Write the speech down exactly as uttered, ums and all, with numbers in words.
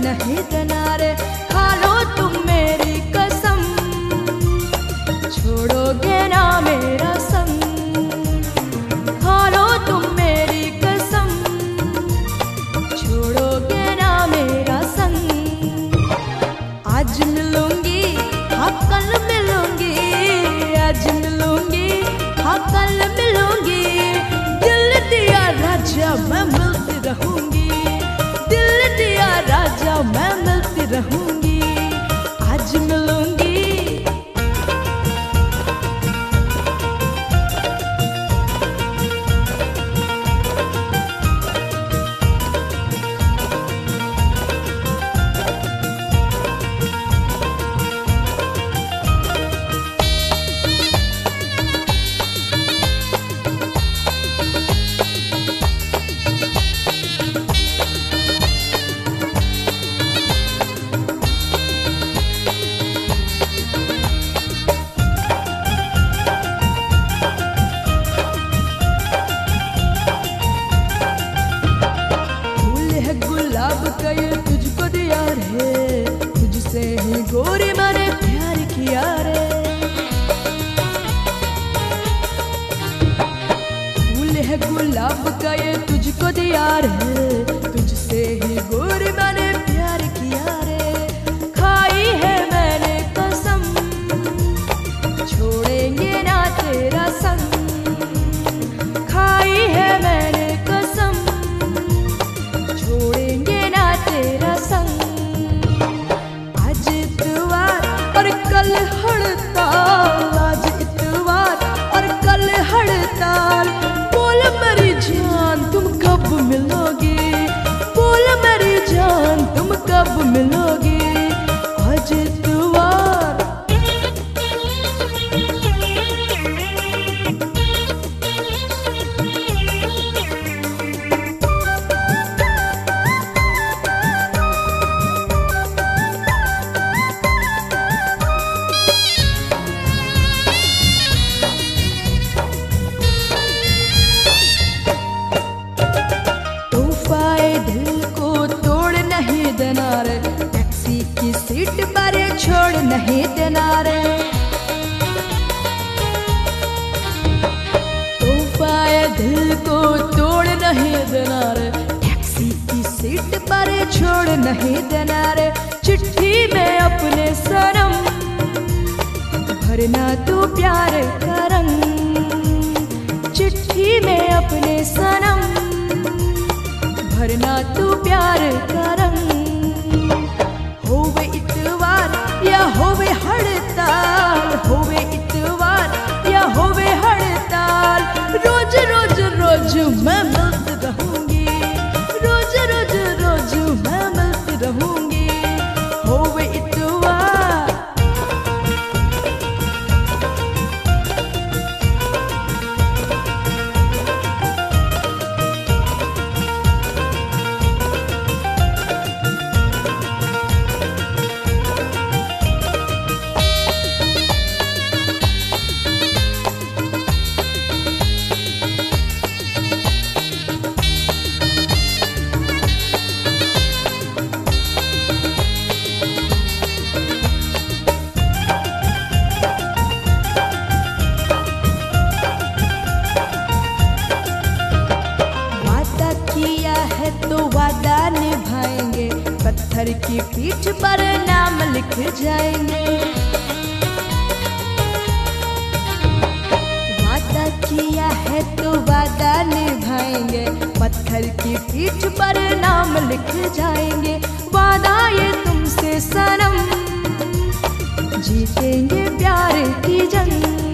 नहीं देना रे। खा लो तुम मेरी कसम, छोड़ोगे ना मेरा संग। खा लो तुम मेरी कसम, छोड़ोगे ना मेरा संग। आज मिलूंगी हाँ कल मिलूंगी, आज मिलूंगी हाँ कल मिलूंगी। दिल दिया राजा मैं मिलती रहूंगी, दिल दिया राजा मैं मिलती रहूंगी। आज मिलूंगी तुझको दिया रे, तुझसे ही गोरी मैंने प्यार किया रे। फूल है गुलाब का ये तुझको दिया रे, तुझसे ही गोरी मैंने प्यार किया रे। खाई है मैंने कसम, छोड़ेंगे ना तेरा संग। खाई है मैंने कसम, छोड़ेंगे ना तेरा संग। आज इतवार और कल हड़ताल, आज इतवार और कल हड़ताल। बोल मेरी जान तुम कब मिलोगी, बोल मेरी जान तुम कब मिलोगी। आज इतवार टैक्सी की सीट पर छोड़ नहीं देना रे। तोहफा दिल को तोड़ नहीं देना रे, टैक्सी की सीट पर छोड़ नहीं देना रे। चिट्ठी में अपने सनम भरना तू प्यार का रंग। चिट्ठी में अपने सनम भरना तू प्यार का रंग। होवे इतवार या होवे हड़ताल, होवे इतवार या होवे हड़ताल। रोज रोज रोज मैं मिलती रहूंगी, रोज रोज रोज मैं मिलती रहूंगी। होवे इतवार तो वादा निभाएंगे, पत्थर की पीठ पर नाम लिख जाएंगे। वादा किया है तो वादा निभाएंगे, पत्थर की पीठ पर नाम लिख जाएंगे। वादा ये तुमसे सनम, जीतेंगे प्यार की जंग।